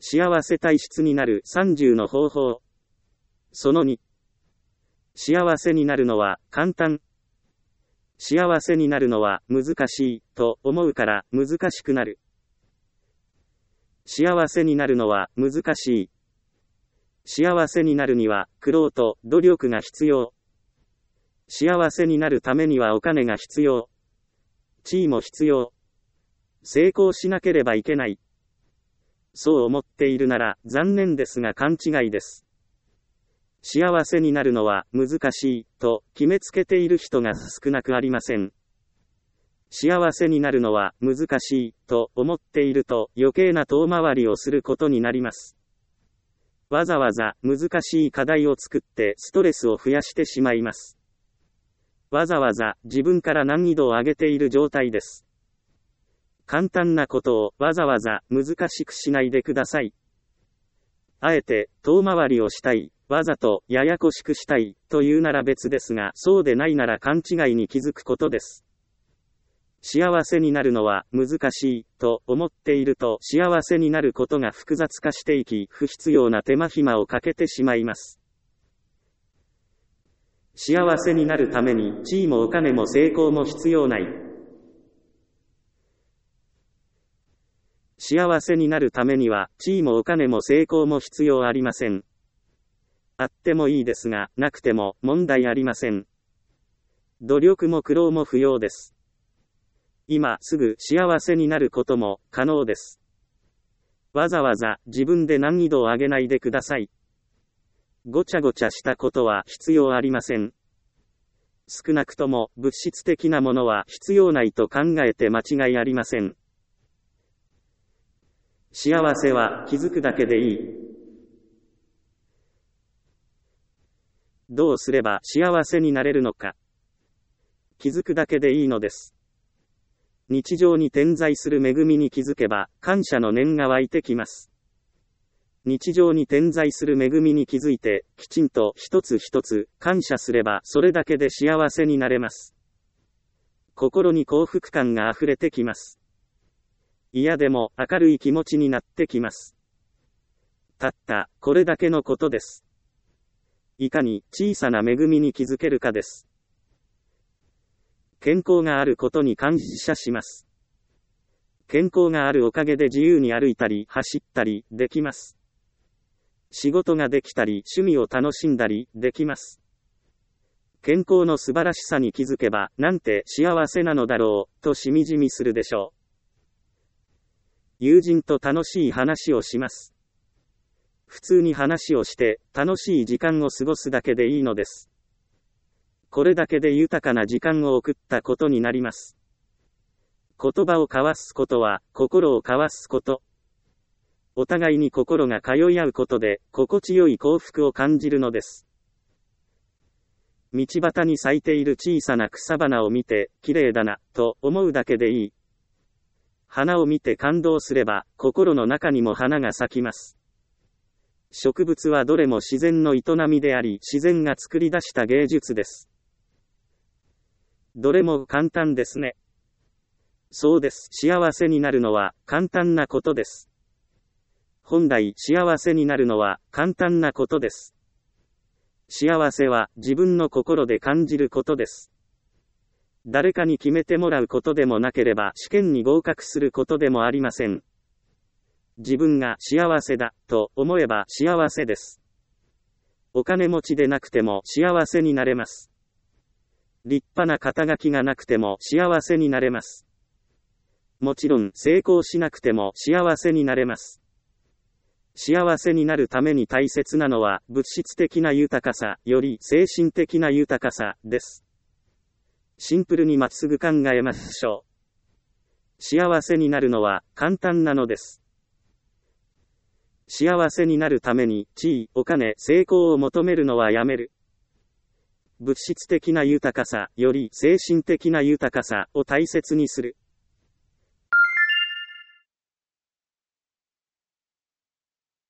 幸せ体質になる30の方法。その2。幸せになるのは簡単。幸せになるのは難しいと思うから難しくなる。幸せになるのは難しい。幸せになるには苦労と努力が必要。幸せになるためにはお金が必要。地位も必要。成功しなければいけない。そう思っているなら残念ですが勘違いです。幸せになるのは難しいと決めつけている人が少なくありません。幸せになるのは難しいと思っていると余計な遠回りをすることになります。わざわざ難しい課題を作ってストレスを増やしてしまいます。わざわざ自分から難易度を上げている状態です。簡単なことをわざわざ難しくしないでください。あえて遠回りをしたい、わざとややこしくしたいというなら別ですが、そうでないなら勘違いに気づくことです。幸せになるのは難しいと思っていると幸せになることが複雑化していき、不必要な手間暇をかけてしまいます。幸せになるために地位もお金も成功も必要ない。幸せになるためには地位もお金も成功も必要ありません。あってもいいですが、なくても問題ありません。努力も苦労も不要です。今すぐ幸せになることも可能です。わざわざ自分で難易度を上げないでください。ごちゃごちゃしたことは必要ありません。少なくとも物質的なものは必要ないと考えて間違いありません。幸せは気づくだけでいい。どうすれば幸せになれるのか。気づくだけでいいのです。日常に点在する恵みに気づけば、感謝の念が湧いてきます。日常に点在する恵みに気づいて、きちんと一つ一つ感謝すれば、それだけで幸せになれます。心に幸福感があふれてきます。嫌でも明るい気持ちになってきます。たったこれだけのことです。いかに小さな恵みに気づけるかです。健康があることに感謝します。健康があるおかげで自由に歩いたり走ったりできます。仕事ができたり趣味を楽しんだりできます。健康の素晴らしさに気づけば、なんて幸せなのだろうとしみじみするでしょう。友人と楽しい話をします。普通に話をして楽しい時間を過ごすだけでいいのです。これだけで豊かな時間を送ったことになります。言葉を交わすことは心を交わすこと。お互いに心が通い合うことで心地よい幸福を感じるのです。道端に咲いている小さな草花を見て綺麗だなと思うだけでいい。花を見て感動すれば心の中にも花が咲きます。植物はどれも自然の営みであり、自然が作り出した芸術です。どれも簡単ですね。そうです。幸せになるのは簡単なことです。本来幸せになるのは簡単なことです。幸せは自分の心で感じることです。誰かに決めてもらうことでもなければ試験に合格することでもありません。自分が幸せだと思えば幸せです。お金持ちでなくても幸せになれます。立派な肩書きがなくても幸せになれます。もちろん成功しなくても幸せになれます。幸せになるために大切なのは物質的な豊かさより精神的な豊かさです。シンプルにまっすぐ考えましょう。幸せになるのは簡単なのです。幸せになるために地位、お金、成功を求めるのはやめる。物質的な豊かさより精神的な豊かさを大切にする。